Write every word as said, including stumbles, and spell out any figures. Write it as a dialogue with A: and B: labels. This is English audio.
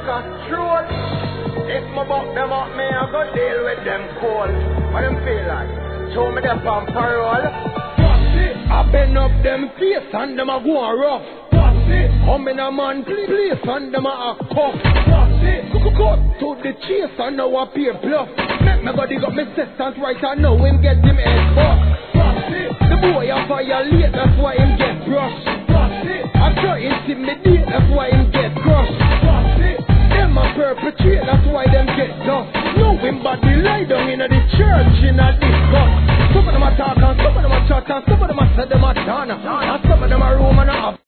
A: a stroll. If my buck them up, me I go deal with them cold. What them feel like? Show me them on parole. I bend up them face and them a go rough. Come in a man place and them a cuff. Cut to the chase and now I pay bluff. Make me go dig up my sessions right and now him get him head cut. The boy a violate, that's why him get brushed. I try intimidate, that's why him get crushed. Them a perpetrate, that's why them get dust. No him body lie down in the church in a disgust. Some of them a talk and some of them a chat and some of them a say them a done.